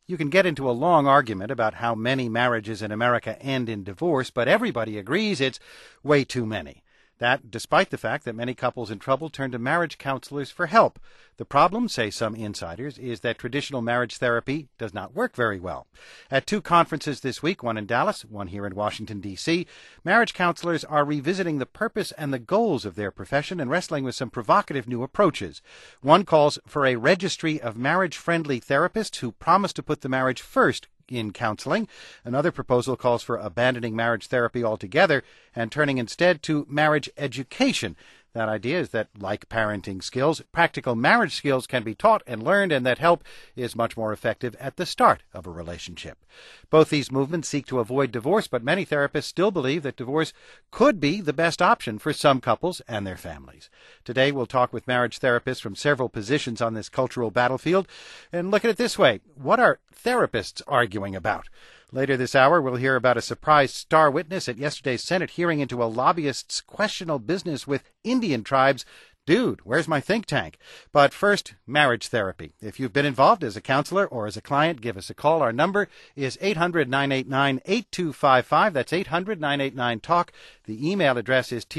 You can get into a long argument about how many marriages in America end in divorce, but everybody agrees it's way too many. That despite the fact that many couples in trouble turn to marriage counselors for help. The problem, say some insiders, is that traditional marriage therapy does not work very well. At two conferences this week, one in Dallas, one here in Washington, D.C., marriage counselors are revisiting the purpose and the goals of their profession and wrestling with some provocative new approaches. One calls for a registry of marriage-friendly therapists who promise to put the marriage first in counseling. Another proposal calls for abandoning marriage therapy altogether and turning instead to marriage education. That idea is that, like parenting skills, practical marriage skills can be taught and learned, and that help is much more effective at the start of a relationship. Both these movements seek to avoid divorce, but many therapists still believe that divorce could be the best option for some couples and their families. Today, we'll talk with marriage therapists from several positions on this cultural battlefield and look at it this way. What are therapists arguing about? Later this hour, we'll hear about a surprise star witness at yesterday's Senate hearing into a lobbyist's questionable business with Indian tribes. Dude, where's my think tank? But first, marriage therapy. If you've been involved as a counselor or as a client, give us a call. Our number is 800-989-8255. That's 800-989-TALK. The email address is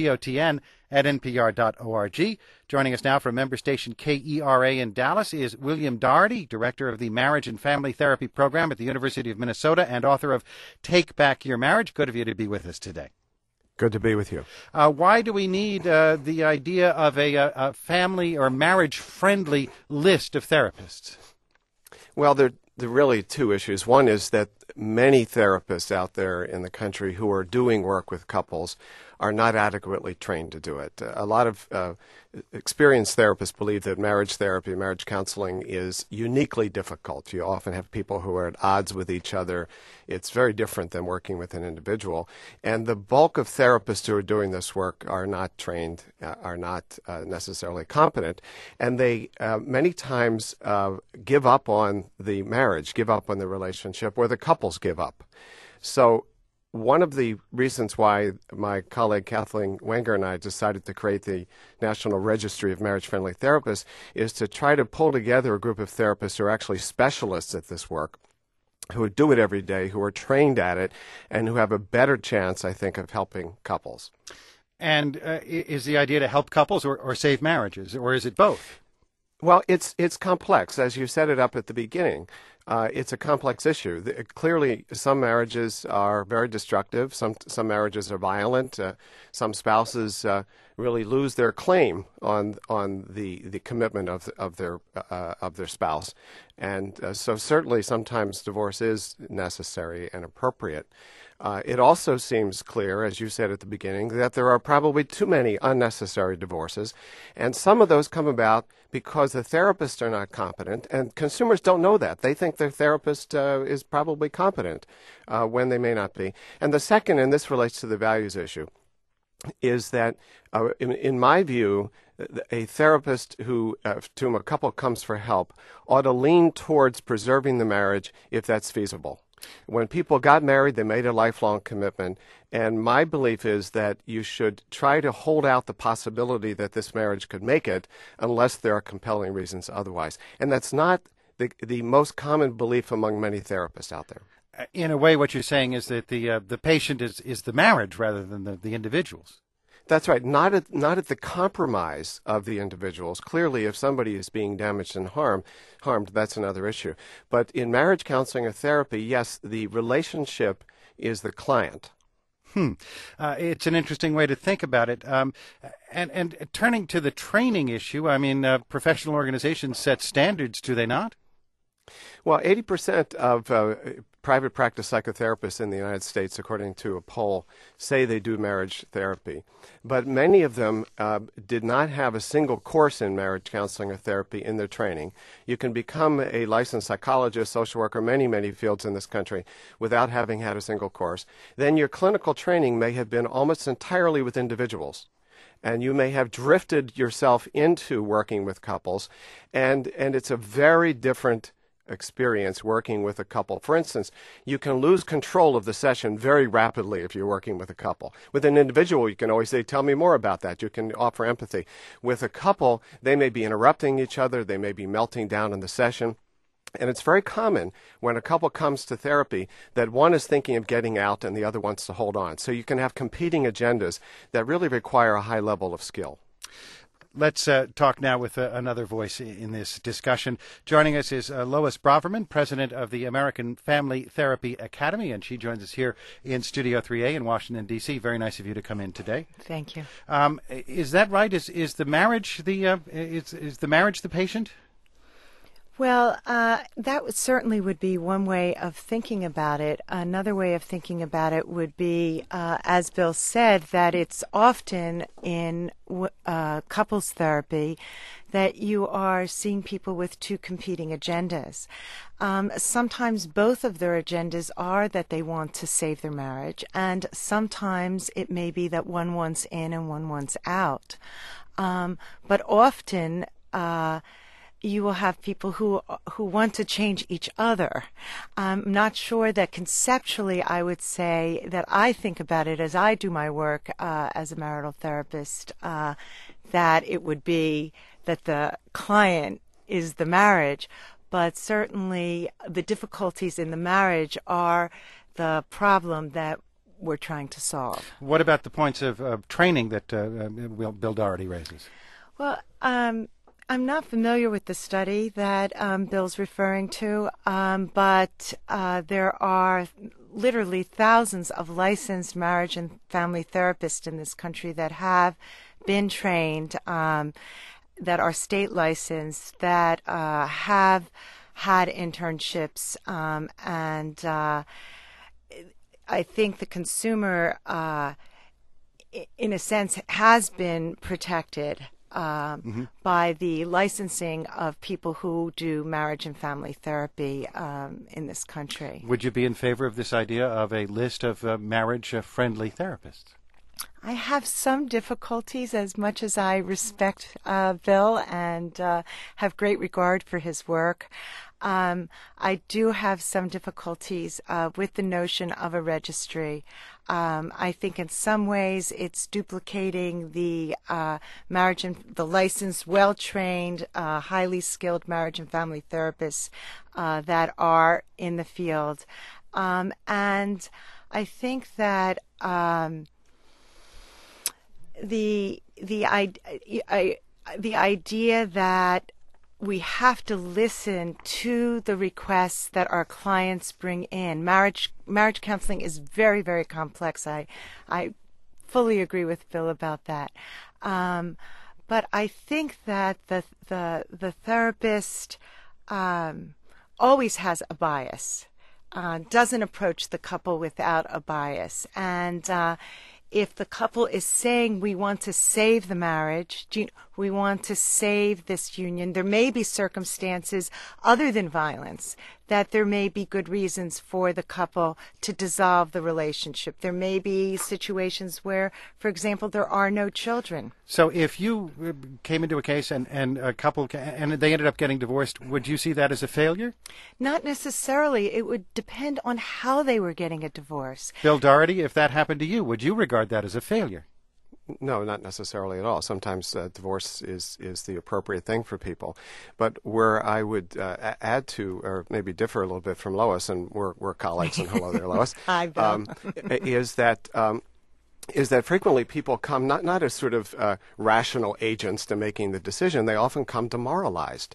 totn@npr.org. Joining us now from member station KERA in Dallas is William Doherty, director of the Marriage and Family Therapy Program at the University of Minnesota and author of Take Back Your Marriage. Good of you to be with us today. Good to be with you. Why do we need the idea of a family or marriage-friendly list of therapists? Well, there are really two issues. One is that many therapists out there in the country who are doing work with couples are not adequately trained to do it. A lot of experienced therapists believe that marriage therapy, marriage counseling is uniquely difficult. You often have people who are at odds with each other. It's very different than working with an individual. And the bulk of therapists who are doing this work are not trained, are not necessarily competent. And they many times give up on the marriage, give up on the relationship, or the couples give up. So one of the reasons why my colleague Kathleen Wenger and I decided to create the National Registry of Marriage-Friendly Therapists is to try to pull together a group of therapists who are actually specialists at this work, who do it every day, who are trained at it, and who have a better chance, I think, of helping couples. And is the idea to help couples or save marriages, or is it both? Well, it's complex. As you set it up at the beginning, it's a complex issue. Clearly, some marriages are very destructive. Some marriages are violent. Some spouses really lose their claim on the commitment of their spouse, and so certainly sometimes divorce is necessary and appropriate. It also seems clear, as you said at the beginning, that there are probably too many unnecessary divorces, and some of those come about because the therapists are not competent, and consumers don't know that. They think their therapist is probably competent when they may not be. And the second, and this relates to the values issue, is that, in my view, a therapist to whom a couple comes for help ought to lean towards preserving the marriage if that's feasible. When people got married, they made a lifelong commitment, and my belief is that you should try to hold out the possibility that this marriage could make it unless there are compelling reasons otherwise. And that's not the most common belief among many therapists out there. In a way, what you're saying is that the patient is the marriage rather than the individuals. That's right. Not at the compromise of the individuals. Clearly, if somebody is being damaged and harmed, that's another issue. But in marriage counseling or therapy, yes, the relationship is the client. It's an interesting way to think about it. And turning to the training issue, I mean, professional organizations set standards, do they not? Well, 80% of private practice psychotherapists in the United States, according to a poll, say they do marriage therapy. But many of them did not have a single course in marriage counseling or therapy in their training. You can become a licensed psychologist, social worker, many fields in this country without having had a single course. Then your clinical training may have been almost entirely with individuals. And you may have drifted yourself into working with couples, and it's a very different experience working with a couple. For instance, you can lose control of the session very rapidly if you're working with a couple. With an individual, you can always say, tell me more about that. You can offer empathy. With a couple, they may be interrupting each other. They may be melting down in the session. And it's very common when a couple comes to therapy that one is thinking of getting out and the other wants to hold on. So you can have competing agendas that really require a high level of skill. Let's talk now with another voice in this discussion. Joining us is Lois Braverman, president of the American Family Therapy Academy, and she joins us here in Studio 3A in Washington, D.C. Very nice of you to come in today. Thank you. Is that right? Is the marriage is the marriage the patient? Well, that certainly would be one way of thinking about it. Another way of thinking about it would be, as Bill said, that it's often in couples therapy that you are seeing people with two competing agendas. Sometimes both of their agendas are that they want to save their marriage, and sometimes it may be that one wants in and one wants out. But often, you will have people who want to change each other. I'm not sure that conceptually I would say that I think about it as I do my work as a marital therapist, that it would be that the client is the marriage, but certainly the difficulties in the marriage are the problem that we're trying to solve. What about the points of training that Bill Doherty raises? Well, I'm not familiar with the study that Bill's referring to, but there are literally thousands of licensed marriage and family therapists in this country that have been trained, that are state licensed, that have had internships, and I think the consumer, in a sense, has been protected by the licensing of people who do marriage and family therapy in this country. Would you be in favor of this idea of a list of marriage-friendly therapists? I have some difficulties, as much as I respect Bill and have great regard for his work. I do have some difficulties with the notion of a registry. I think in some ways it's duplicating the marriage and the licensed, well-trained, highly skilled marriage and family therapists that are in the field. And I think that the idea that we have to listen to the requests that our clients bring in. Marriage counseling is very, very complex. I fully agree with Bill about that. But I think that the therapist always has a bias, doesn't approach the couple without a bias. And if the couple is saying we want to save the marriage, we want to save this union, there may be circumstances other than violence that there may be good reasons for the couple to dissolve the relationship. There may be situations where, for example, there are no children. So if you came into a case and a couple and they ended up getting divorced, would you see that as a failure? Not necessarily. It would depend on how they were getting a divorce. Bill Doherty, if that happened to you, would you regard that as a failure? No, not necessarily at all. Sometimes divorce is the appropriate thing for people. But where I would add to, or maybe differ a little bit from Lois, and we're colleagues, and hello there, Lois, Hi, Bill. is that frequently people come not as sort of rational agents to making the decision. They often come demoralized,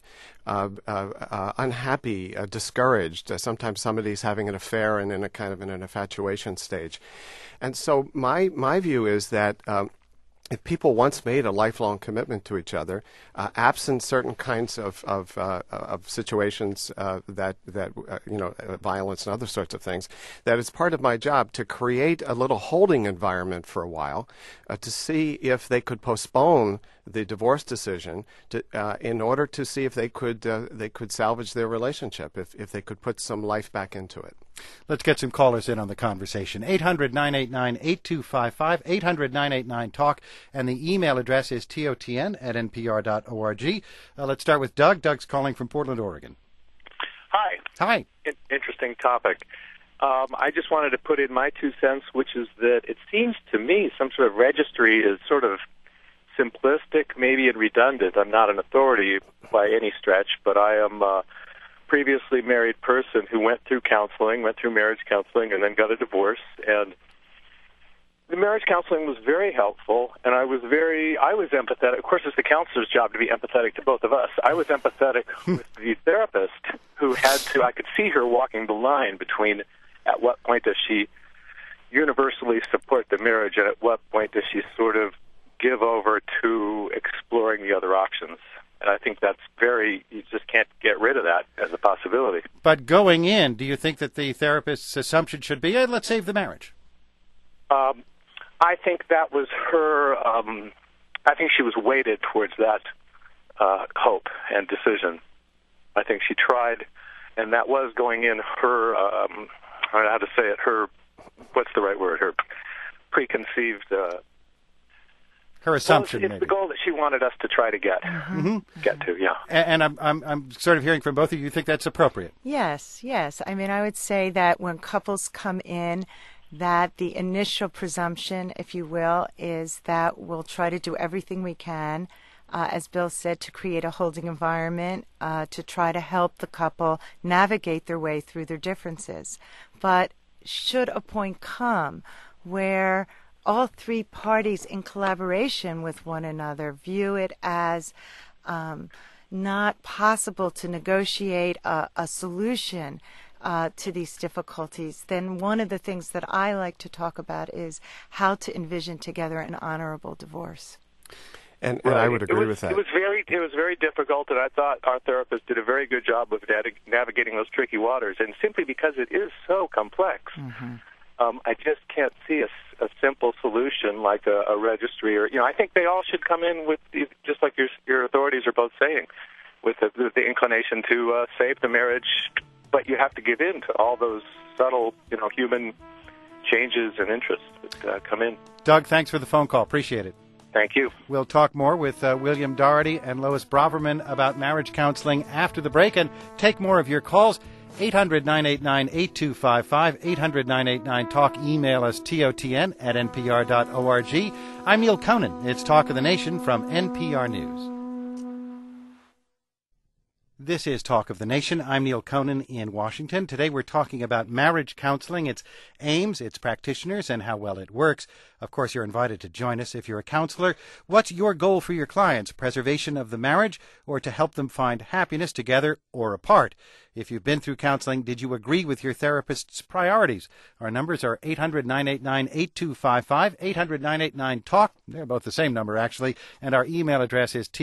unhappy, discouraged. Sometimes somebody's having an affair and in a kind of an infatuation stage. And so my view is that if people once made a lifelong commitment to each other, absent certain kinds of situations that violence and other sorts of things, that it's part of my job to create a little holding environment for a while, to see if they could postpone the divorce decision in order to see if they could salvage their relationship, if they could put some life back into it. Let's get some callers in on the conversation. 800-989-8255, 800-989-TALK, and the email address is totn@npr.org. Let's start with Doug. Doug's calling from Portland, Oregon. Hi. Hi. Interesting topic. I just wanted to put in my 2 cents, which is that it seems to me some sort of registry is sort of simplistic, maybe and redundant. I'm not an authority by any stretch, but I am previously married person who went through marriage counseling, and then got a divorce. And the marriage counseling was very helpful, and I was empathetic. Of course, it's the counselor's job to be empathetic to both of us. I was empathetic with the therapist who I could see her walking the line between at what point does she universally support the marriage, and at what point does she sort of give over to exploring the other options. And I think you just can't get rid of that as a possibility. But going in, do you think that the therapist's assumption should be, let's save the marriage? I think that was her, I think she was weighted towards that hope and decision. I think she tried, and that was going in her, I don't know how to say it, what's the right word, her preconceived... her assumption, it's maybe. The goal that she wanted us to try to get to, yeah. And I'm sort of hearing from both of you think that's appropriate. Yes. I mean, I would say that when couples come in, that the initial presumption, if you will, is that we'll try to do everything we can, as Bill said, to create a holding environment, to try to help the couple navigate their way through their differences. But should a point come where all three parties in collaboration with one another view it as not possible to negotiate a solution to these difficulties, then one of the things that I like to talk about is how to envision together an honorable divorce. And I would agree with that. It was very difficult, and I thought our therapist did a very good job of navigating those tricky waters. And simply because it is so complex, I just can't see a simple solution like a registry. Or I think they all should come in with, just like your authorities are both saying, with the inclination to save the marriage. But you have to give in to all those subtle, human changes and interests that come in. Doug, thanks for the phone call. Appreciate it. Thank you. We'll talk more with William Doherty and Lois Braverman about marriage counseling after the break and take more of your calls. 800-989-8255, 800-989-TALK. Email us totn@npr.org. I'm Neil Conan. It's Talk of the Nation from NPR News. This is Talk of the Nation. I'm Neil Conan in Washington. Today we're talking about marriage counseling, its aims, its practitioners, and how well it works. Of course, you're invited to join us if you're a counselor. What's your goal for your clients? Preservation of the marriage or to help them find happiness together or apart? If you've been through counseling, did you agree with your therapist's priorities? Our numbers are 800-989-8255, 800-989-TALK. They're both the same number, actually. And our email address is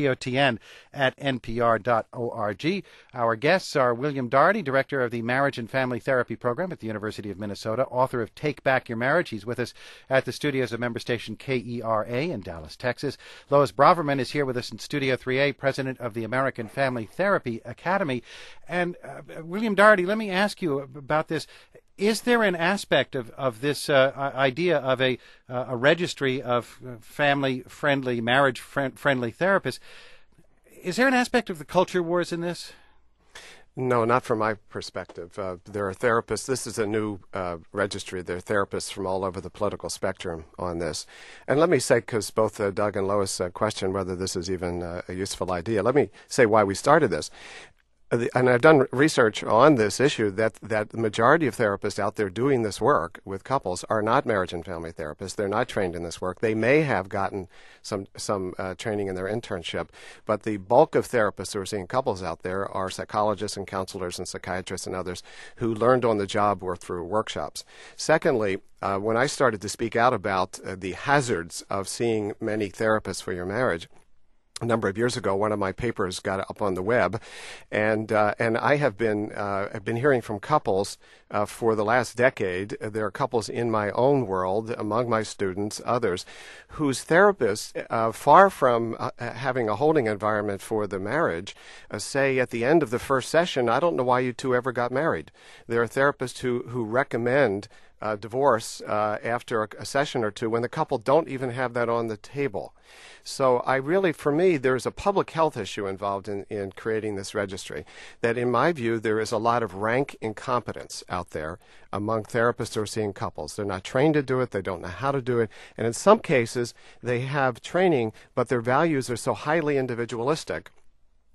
totn@npr.org. Our guests are William Doherty, Director of the Marriage and Family Therapy Program at the University of Minnesota, author of Take Back Your Marriage. He's with us at the studios of member station KERA in Dallas, Texas. Lois Braverman is here with us in Studio 3A, President of the American Family Therapy Academy. And William Doherty, let me ask you about this. Is there an aspect of this idea of a registry of family-friendly, marriage-friendly therapists? Is there an aspect of the culture wars in this? No, not from my perspective. There are therapists. This is a new registry. There are therapists from all over the political spectrum on this. And let me say, because both Doug and Lois questioned whether this is even a useful idea, let me say why we started this. And I've done research on this issue that the majority of therapists out there doing this work with couples are not marriage and family therapists. They're not trained in this work. They may have gotten some training in their internship, but the bulk of therapists who are seeing couples out there are psychologists and counselors and psychiatrists and others who learned on the job or through workshops. Secondly, when I started to speak out about the hazards of seeing many therapists for your marriage, a number of years ago, one of my papers got up on the web, and I have been hearing from couples for the last decade. There are couples in my own world, among my students, others, whose therapists, far from having a holding environment for the marriage, say at the end of the first session, "I don't know why you two ever got married." There are therapists who recommend divorce after a session or two when the couple don't even have that on the table. So for me, there's a public health issue involved in creating this registry, that in my view, there is a lot of rank incompetence out there among therapists who are seeing couples. They're not trained to do it. They don't know how to do it. And in some cases, they have training, but their values are so highly individualistic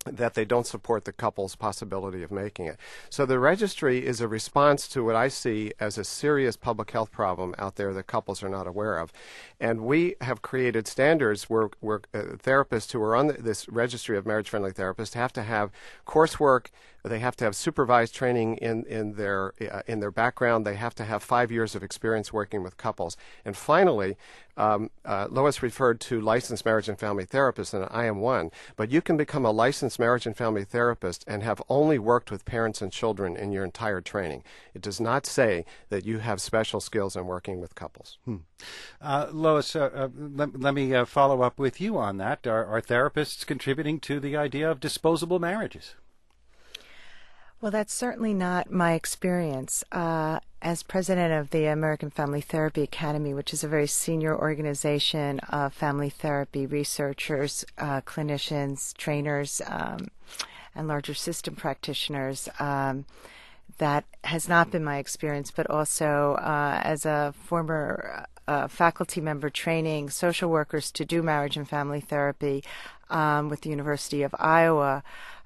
that they don't support the couple's possibility of making it. So the registry is a response to what I see as a serious public health problem out there that couples are not aware of. And we have created standards where therapists who are on this registry of marriage-friendly therapists have to have coursework. They have to have supervised training in their background. They have to have 5 years of experience working with couples. And finally, Lois referred to licensed marriage and family therapists, and I am one. But you can become a licensed marriage and family therapist and have only worked with parents and children in your entire training. It does not say that you have special skills in working with couples. Lois, let me follow up with you on that. Are therapists contributing to the idea of disposable marriages? Well, that's certainly not my experience. As president of the American Family Therapy Academy, which is a very senior organization of family therapy researchers, clinicians, trainers, and larger system practitioners, that has not been my experience, but also as a former faculty member training social workers to do marriage and family therapy with the University of Iowa.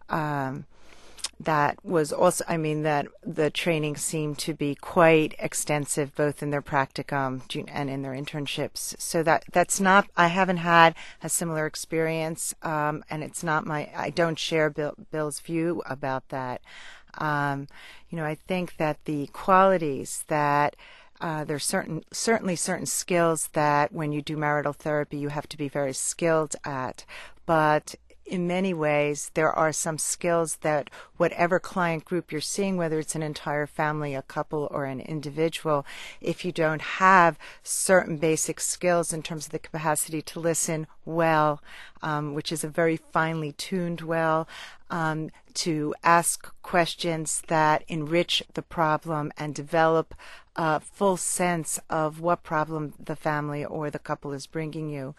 That was also, that the training seemed to be quite extensive, both in their practicum and in their internships. So that's not, I haven't had a similar experience, and it's not I don't share Bill's view about that. I think that the qualities that there's certainly certain skills that when you do marital therapy you have to be very skilled at, but in many ways, there are some skills that whatever client group you're seeing, whether it's an entire family, a couple, or an individual, if you don't have certain basic skills in terms of the capacity to listen well, which is a very finely tuned well, to ask questions that enrich the problem and develop a full sense of what problem the family or the couple is bringing you.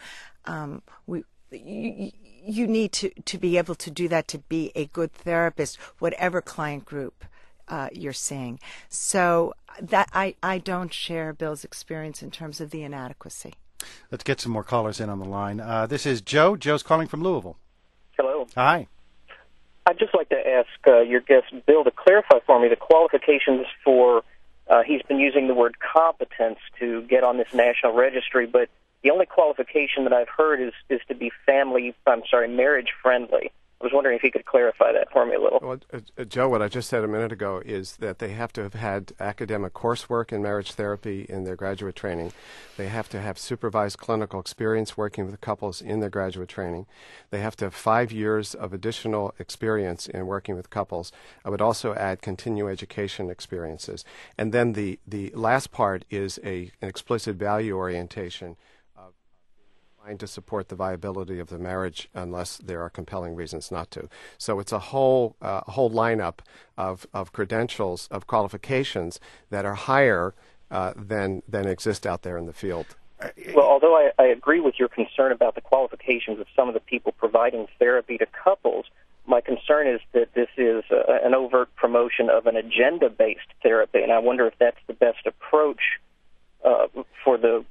You need to be able to do that to be a good therapist, whatever client group you're seeing. So that I don't share Bill's experience in terms of the inadequacy. Let's get some more callers in on the line. This is Joe. Joe's calling from Louisville. Hello. Hi. I'd just like to ask your guest, Bill, to clarify for me the qualifications for, he's been using the word competence to get on this national registry, but the only qualification that I've heard is to be marriage friendly. I was wondering if you could clarify that for me a little. Well, Joe, what I just said a minute ago is that they have to have had academic coursework in marriage therapy in their graduate training. They have to have supervised clinical experience working with couples in their graduate training. They have to have 5 years of additional experience in working with couples. I would also add continuing education experiences. And then the last part is an explicit value orientation to support the viability of the marriage unless there are compelling reasons not to. So it's a whole lineup of credentials, of qualifications that are higher than exist out there in the field. Well, although I agree with your concern about the qualifications of some of the people providing therapy to couples, my concern is that this is an overt promotion of an agenda-based therapy, and I wonder if that's the best approach for the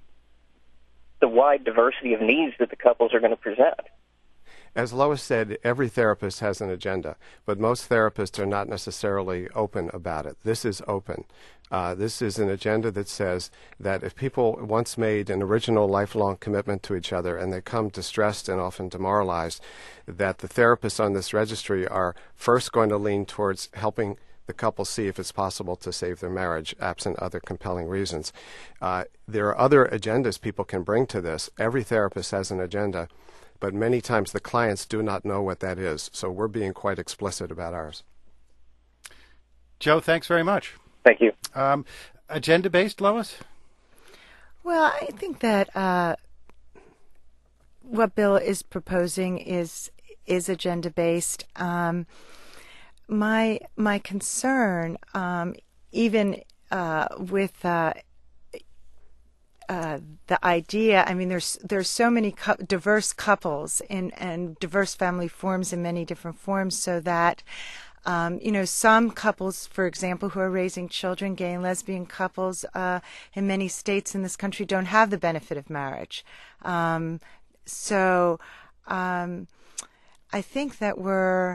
wide diversity of needs that the couples are going to present. As Lois said, every therapist has an agenda, but most therapists are not necessarily open about it. This is open. This is an agenda that says that if people once made an original lifelong commitment to each other and they come distressed and often demoralized, that the therapists on this registry are first going to lean towards helping the couple see if it's possible to save their marriage, absent other compelling reasons. There are other agendas people can bring to this. Every therapist has an agenda, but many times the clients do not know what that is, so we're being quite explicit about ours. Joe, thanks very much. Thank you. Agenda-based, Lois? Well, I think that what Bill is proposing is agenda-based. My concern, even with the idea, there's so many diverse couples and diverse family forms in many different forms, so that some couples, for example, who are raising children, gay and lesbian couples, in many states in this country don't have the benefit of marriage. I think that we're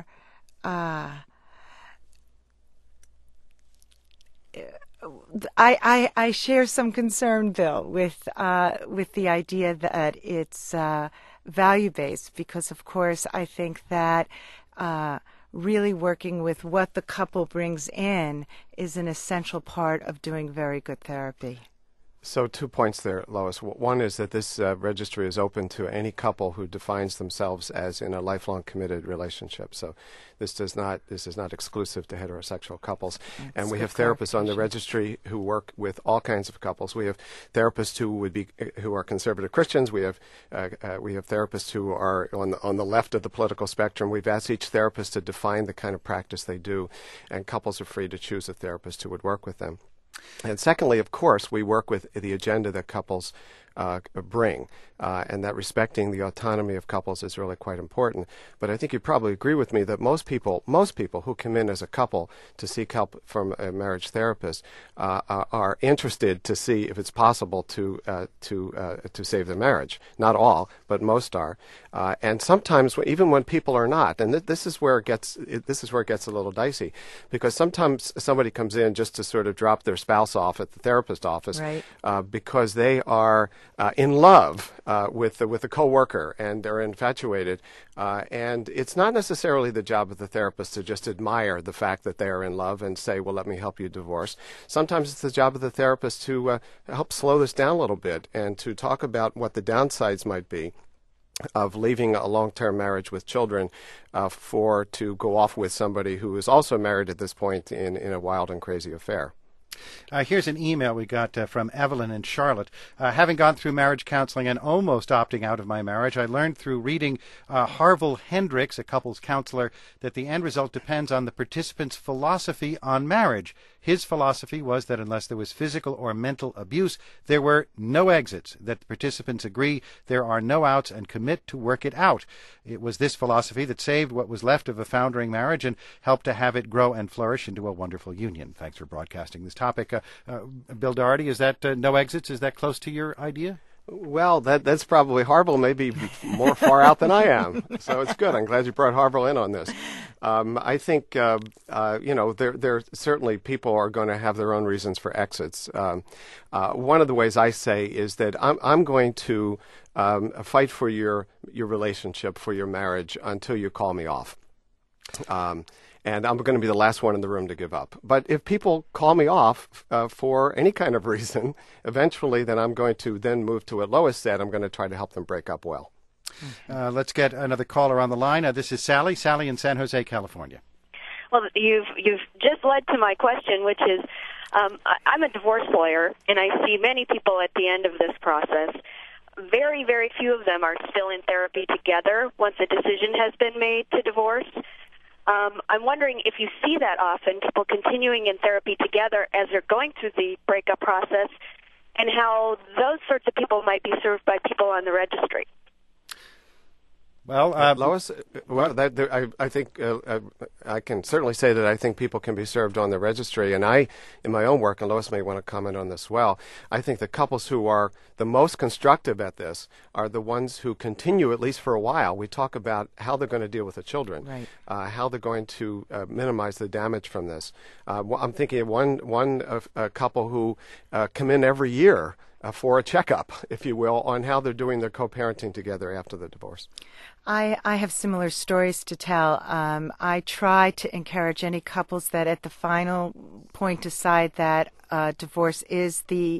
I share some concern, Bill, with the idea that it's value based, because of course I think that really working with what the couple brings in is an essential part of doing very good therapy. So 2 points there, Lois. One is that this registry is open to any couple who defines themselves as in a lifelong committed relationship. So this is not exclusive to heterosexual couples. And we have therapists on the registry who work with all kinds of couples. We have therapists who are conservative Christians. We have therapists who are on the left of the political spectrum. We've asked each therapist to define the kind of practice they do, and couples are free to choose a therapist who would work with them. And secondly, of course, we work with the agenda that couples bring, and that respecting the autonomy of couples is really quite important. But I think you'd probably agree with me that most people who come in as a couple to seek help from a marriage therapist are interested to see if it's possible to save their marriage. Not all, but most are. And sometimes, even when people are not, and this is where it gets a little dicey, because sometimes somebody comes in just to sort of drop their spouse off at the therapist office, right, because they are in love with a coworker and they're infatuated, and it's not necessarily the job of the therapist to just admire the fact that they are in love and say, well, let me help you divorce. Sometimes it's the job of the therapist to help slow this down a little bit and to talk about what the downsides might be of leaving a long-term marriage with children to go off with somebody who is also married at this point in a wild and crazy affair. Here's an email we got from Evelyn in Charlotte. Having gone through marriage counseling and almost opting out of my marriage, I learned through reading Harville Hendricks, a couples counselor, that the end result depends on the participant's philosophy on marriage. His philosophy was that unless there was physical or mental abuse, there were no exits, that the participants agree there are no outs and commit to work it out. It was this philosophy that saved what was left of a foundering marriage and helped to have it grow and flourish into a wonderful union. Thanks for broadcasting this topic. Bill Doherty, is that no exits? Is that close to your idea? Well, that's probably Harville may be more far out than I am, so it's good. I'm glad you brought Harville in on this. I think there certainly people are going to have their own reasons for exits. One of the ways I say is that I'm going to fight for your relationship, for your marriage, until you call me off. And I'm going to be the last one in the room to give up. But if people call me off for any kind of reason, eventually then I'm going to then move to what Lois said. I'm going to try to help them break up well. Let's get another caller on the line. This is Sally. Sally in San Jose, California. Well, you've just led to my question, which is I'm a divorce lawyer, and I see many people at the end of this process. Very, very few of them are still in therapy together once a decision has been made to divorce. I'm wondering if you see that often, people continuing in therapy together as they're going through the breakup process, and how those sorts of people might be served by people on the registry. Well, Lois, I think I can certainly say that I think people can be served on the registry, and I, in my own work, and Lois may want to comment on this as well, I think the couples who are the most constructive at this are the ones who continue, at least for a while. We talk about how they're going to deal with the children, right, how they're going to minimize the damage from this. I'm thinking of one couple who come in every year for a checkup, if you will, on how they're doing their co-parenting together after the divorce. I have similar stories to tell. I try to encourage any couples that at the final point decide that divorce is the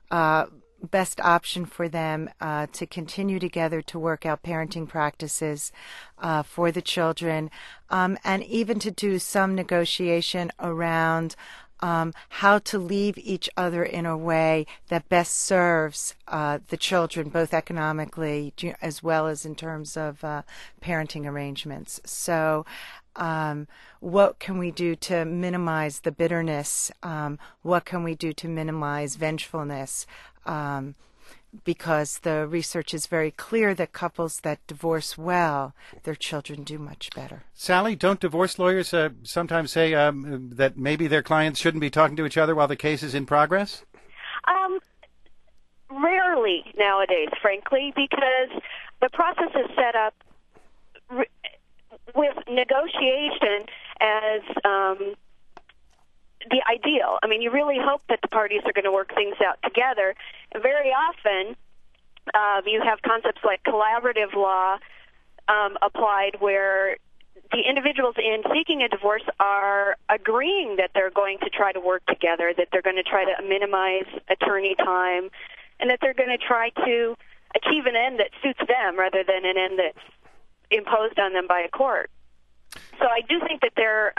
best option for them to continue together to work out parenting practices for the children, and even to do some negotiation around how to leave each other in a way that best serves the children, both economically as well as in terms of parenting arrangements. So what can we do to minimize the bitterness? What can we do to minimize vengefulness? Because the research is very clear that couples that divorce well, their children do much better. Sally, don't divorce lawyers sometimes say that maybe their clients shouldn't be talking to each other while the case is in progress? Rarely nowadays, frankly, because the process is set up with negotiation as the ideal. I mean, you really hope that the parties are going to work things out together. And very often, you have concepts like collaborative law applied where the individuals in seeking a divorce are agreeing that they're going to try to work together, that they're going to try to minimize attorney time, and that they're going to try to achieve an end that suits them rather than an end that's imposed on them by a court. So I do think that there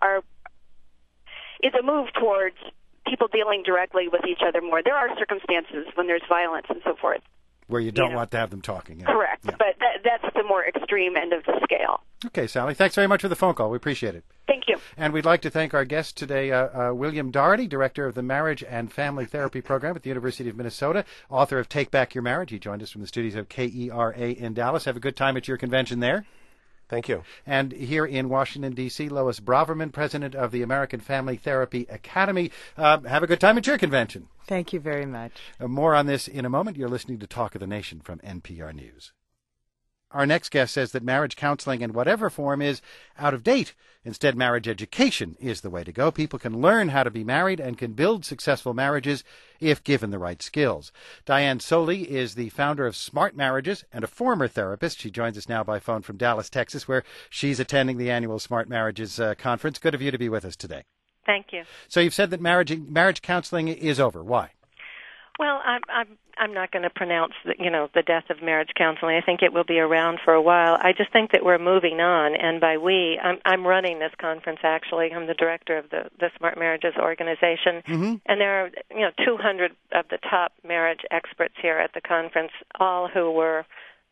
is a move towards people dealing directly with each other more. There are circumstances when there's violence and so forth, where you don't want to have them talking. Yeah. Correct, yeah. But that's the more extreme end of the scale. Okay, Sally, thanks very much for the phone call. We appreciate it. Thank you. And we'd like to thank our guest today, William Doherty, Director of the Marriage and Family Therapy Program at the University of Minnesota, author of Take Back Your Marriage. He joined us from the studios of KERA in Dallas. Have a good time at your convention there. Thank you. And here in Washington, D.C., Lois Braverman, President of the American Family Therapy Academy. Have a good time at your convention. Thank you very much. More on this in a moment. You're listening to Talk of the Nation from NPR News. Our next guest says that marriage counseling in whatever form is out of date. Instead, marriage education is the way to go. People can learn how to be married and can build successful marriages if given the right skills. Diane Soley is the founder of Smart Marriages and a former therapist. She joins us now by phone from Dallas, Texas, where she's attending the annual Smart Marriages conference. Good of you to be with us today. Thank you. So you've said that marriage counseling is over. Why? Well, I'm not going to pronounce the death of marriage counseling. I think it will be around for a while. I just think that we're moving on, and by we, I'm running this conference. Actually, I'm the director of the Smart Marriages organization, and there are 200 of the top marriage experts here at the conference, all who were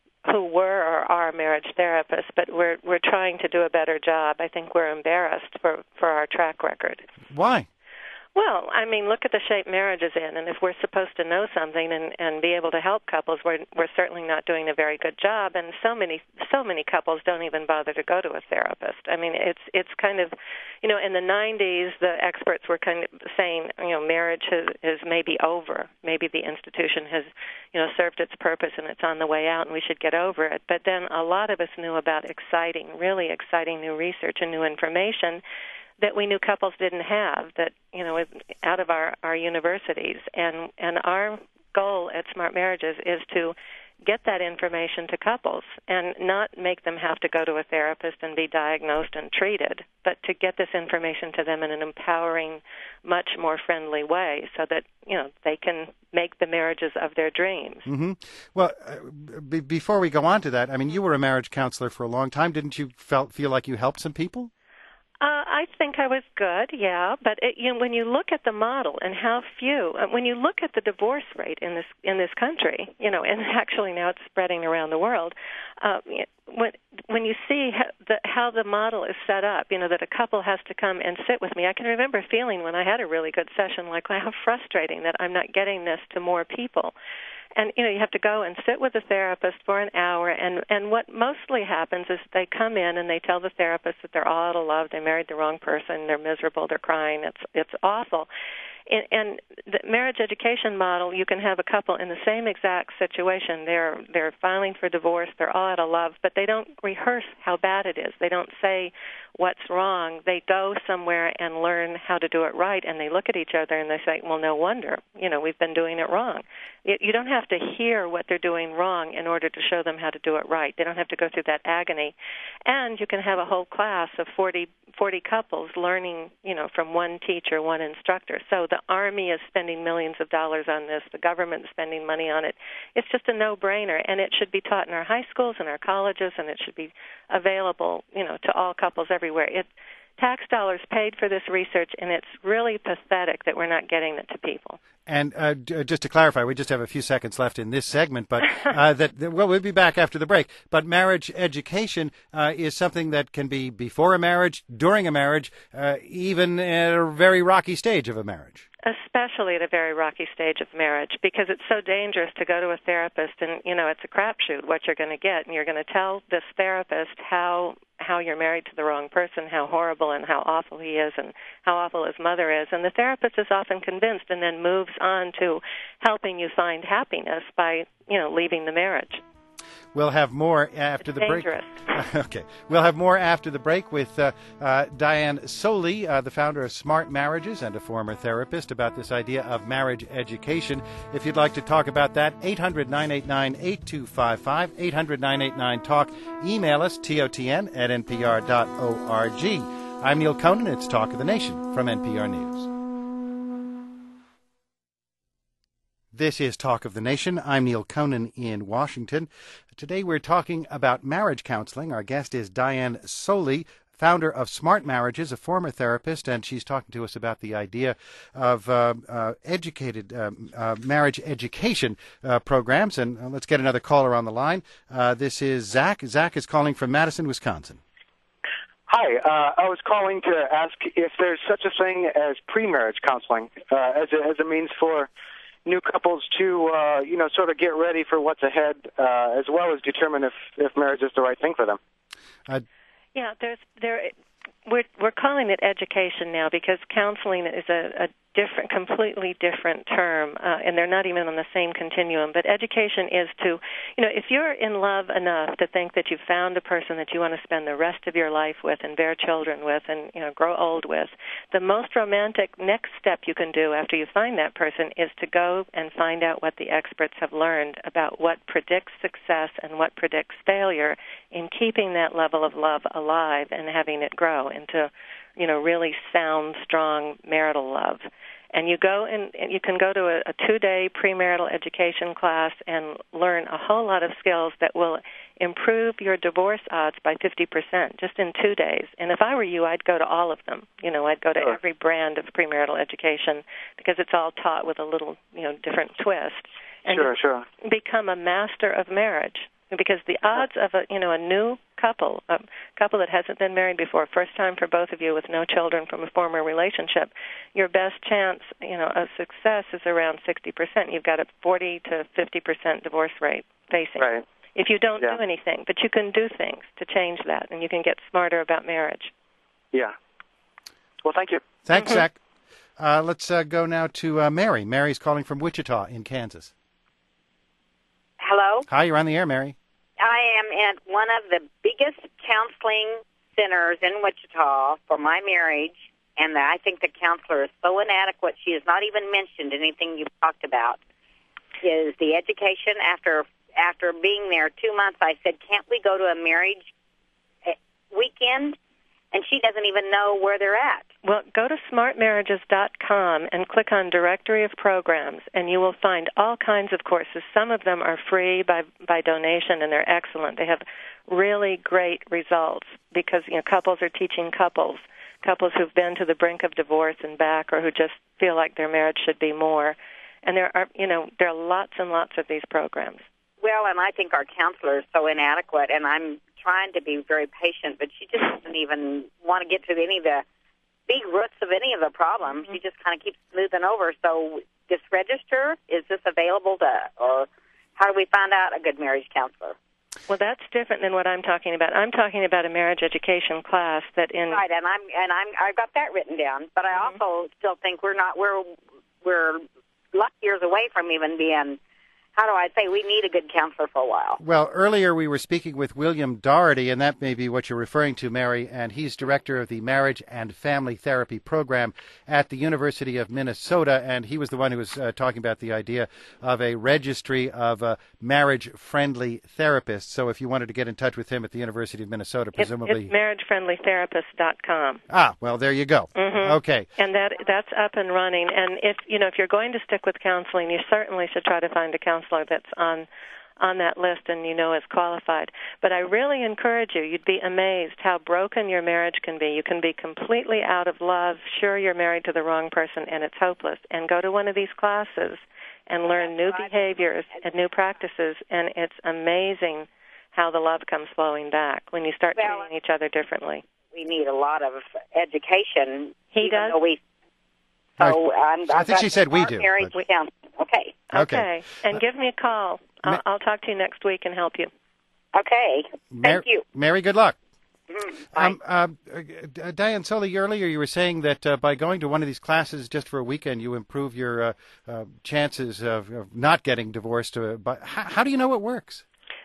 or are marriage therapists. But we're trying to do a better job. I think we're embarrassed for our track record. Why? Well, I mean, look at the shape marriage is in, and if we're supposed to know something and be able to help couples, we're certainly not doing a very good job. And so many couples don't even bother to go to a therapist. I mean, it's kind of, in the 90s, the experts were kind of saying, marriage is maybe over. Maybe the institution has, served its purpose and it's on the way out, and we should get over it. But then a lot of us knew about really exciting new research and new information that we knew couples didn't have, that out of our universities, and our goal at Smart Marriages is to get that information to couples and not make them have to go to a therapist and be diagnosed and treated, but to get this information to them in an empowering, much more friendly way, so that they can make the marriages of their dreams. Mm-hmm. Well, before we go on to that, I mean, you were a marriage counselor for a long time. Didn't you feel like you helped some people? I think I was good, yeah. But when you look at the model and how few, when you look at the divorce rate in this country, and actually now it's spreading around the world, when you see how the model is set up, that a couple has to come and sit with me. I can remember feeling when I had a really good session, like, wow, how frustrating that I'm not getting this to more people. And, you have to go and sit with a therapist for an hour, and what mostly happens is they come in and they tell the therapist that they're all out of love, they married the wrong person, they're miserable, they're crying, it's awful. And the marriage education model, you can have a couple in the same exact situation. They're filing for divorce, they're all out of love, but they don't rehearse how bad it is. They don't say what's wrong. They go somewhere and learn how to do it right, and they look at each other and they say, well, no wonder, we've been doing it wrong. You don't have to hear what they're doing wrong in order to show them how to do it right. They don't have to go through that agony. And you can have a whole class of 40 couples learning, from one teacher, one instructor. So the Army is spending millions of dollars on this. The government is spending money on it. It's just a no-brainer, and it should be taught in our high schools and our colleges, and it should be available, to all couples everywhere. Tax dollars paid for this research, and it's really pathetic that we're not getting it to people. And just to clarify, we just have a few seconds left in this segment, but we'll be back after the break. But marriage education is something that can be before a marriage, during a marriage, even at a very rocky stage of a marriage. Especially at a very rocky stage of marriage, because it's so dangerous to go to a therapist and, it's a crapshoot what you're going to get, and you're going to tell this therapist how you're married to the wrong person, how horrible and how awful he is and how awful his mother is. And the therapist is often convinced and then moves on to helping you find happiness by, leaving the marriage. We'll have more after the break. Dangerous. Okay. We'll have more after the break with Diane Soley, the founder of Smart Marriages and a former therapist, about this idea of marriage education. If you'd like to talk about that, 800-989-8255, 800-989-TALK. Email us, totn@npr.org. I'm Neil Conan. It's Talk of the Nation from NPR News. This is Talk of the Nation. I'm Neil Conan in Washington. Today we're talking about marriage counseling. Our guest is Diane Soley, founder of Smart Marriages, a former therapist, and she's talking to us about the idea of educated marriage education programs. And let's get another caller on the line. This is Zach. Zach is calling from Madison, Wisconsin. Hi, I was calling to ask if there's such a thing as pre-marriage counseling as a means for new couples to, sort of get ready for what's ahead, as well as determine if marriage is the right thing for them. We're calling it education now because counseling is a completely different term, and they're not even on the same continuum. But education is to, if you're in love enough to think that you've found a person that you want to spend the rest of your life with and bear children with and, grow old with, the most romantic next step you can do after you find that person is to go and find out what the experts have learned about what predicts success and what predicts failure in keeping that level of love alive and having it grow into, really sound, strong marital love. And you go and you can go to a 2-day premarital education class and learn a whole lot of skills that will improve your divorce odds by 50% just in 2 days. And if I were you, I'd go to all of them. I'd go to every brand of premarital education because it's all taught with a little, different twist. And become a master of marriage. Because the odds of a new couple, a couple that hasn't been married before, first time for both of you with no children from a former relationship, your best chance, of success is around 60%. You've got a 40 to 50% divorce rate facing. Right. If you don't do anything, but you can do things to change that, and you can get smarter about marriage. Yeah. Well, thank you. Thanks, Zach. Let's go now to Mary. Mary's calling from Wichita in Kansas. Hello? Hi, you're on the air, Mary. I am at one of the biggest counseling centers in Wichita for my marriage, and I think the counselor is so inadequate. She has not even mentioned anything you've talked about. Is the education after being there 2 months, I said, can't we go to a marriage weekend? And she doesn't even know where they're at. Well, go to smartmarriages.com and click on Directory of Programs, and you will find all kinds of courses. Some of them are free by donation, and they're excellent. They have really great results because couples are teaching couples who've been to the brink of divorce and back, or who just feel like their marriage should be more. And there are lots and lots of these programs. Well, and I think our counselor is so inadequate, and I'm trying to be very patient, but she just doesn't even want to get to any of the big roots of any of the problems. She just kind of keeps smoothing over. So this register, is this available or how do we find out a good marriage counselor? Well, that's different than what I'm talking about. I'm talking about a marriage education class that Right, and I've got that written down, but I also still think we're light years away from even being, how do I say, we need a good counselor for a while. Well, earlier we were speaking with William Doherty, and that may be what you're referring to, Mary, and he's director of the Marriage and Family Therapy Program at the University of Minnesota, and he was the one who was talking about the idea of a registry of marriage-friendly therapists. So if you wanted to get in touch with him at the University of Minnesota, presumably... It's marriagefriendlytherapist.com. Ah, well, there you go. Mm-hmm. Okay. And that's up and running. And if you're going to stick with counseling, you certainly should try to find a counselor that's on that list and is qualified. But I really encourage you. You'd be amazed how broken your marriage can be. You can be completely out of love, sure you're married to the wrong person, and it's hopeless. And go to one of these classes and learn new behaviors and new practices, and it's amazing how the love comes flowing back when you start treating each other differently. We need a lot of education. He does? So I think she said we do. Okay. Okay. And give me a call. I'll talk to you next week and help you. Okay. Thank you. Mary, good luck. Bye. Diane Soley, earlier you were saying that by going to one of these classes just for a weekend, you improve your chances of not getting divorced. But how do you know it works?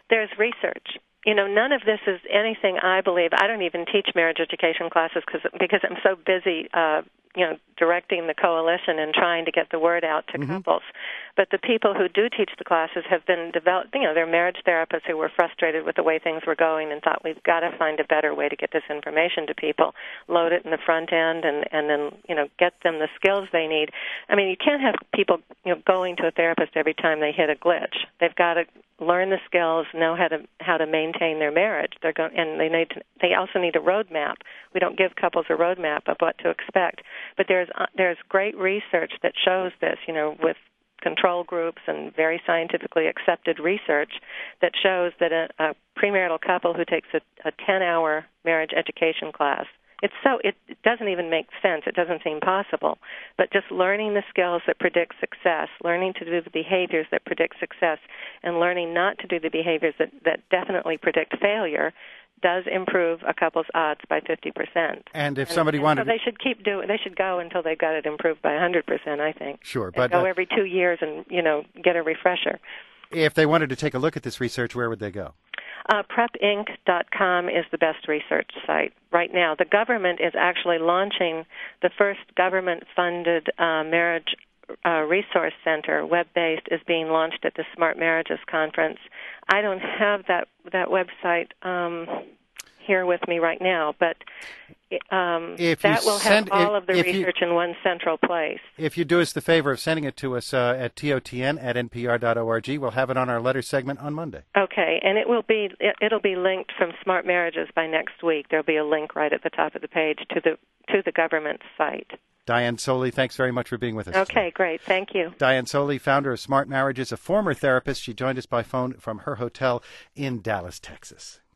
there's research. None of this is anything I believe. I don't even teach marriage education classes because I'm so busy, directing the coalition and trying to get the word out to couples. But the people who do teach the classes have been developed. They're marriage therapists who were frustrated with the way things were going and thought we've got to find a better way to get this information to people, load it in the front end, and then get them the skills they need. I mean, you can't have people going to a therapist every time they hit a glitch. They've got to learn the skills, know how to maintain their marriage. And they also need a roadmap. We don't give couples a roadmap of what to expect, but there's great research that shows this. With control groups and very scientifically accepted research that shows that a premarital couple who takes a 10-hour marriage education class. It doesn't even make sense. It doesn't seem possible. But just learning the skills that predict success, learning to do the behaviors that predict success, and learning not to do the behaviors that definitely predict failure does improve a couple's odds by 50%. And if somebody wanted, so they should keep doing. They should go until they've got it improved by 100%. I think. Sure, but go every 2 years and get a refresher. If they wanted to take a look at this research, where would they go? PrepInc.com is the best research site right now. The government is actually launching the first government-funded marriage resource center, web-based, is being launched at the Smart Marriages Conference. I don't have that website here with me right now, but that will have all of the research in one central place. If you do us the favor of sending it to us at totn@npr.org, we'll have it on our letter segment on Monday. Okay, and it'll be linked from Smart Marriages by next week. There'll be a link right at the top of the page to the government site. Diane Soli, thanks very much for being with us. Okay, great. Thank you. Diane Soli, founder of Smart Marriages, a former therapist. She joined us by phone from her hotel in Dallas, Texas.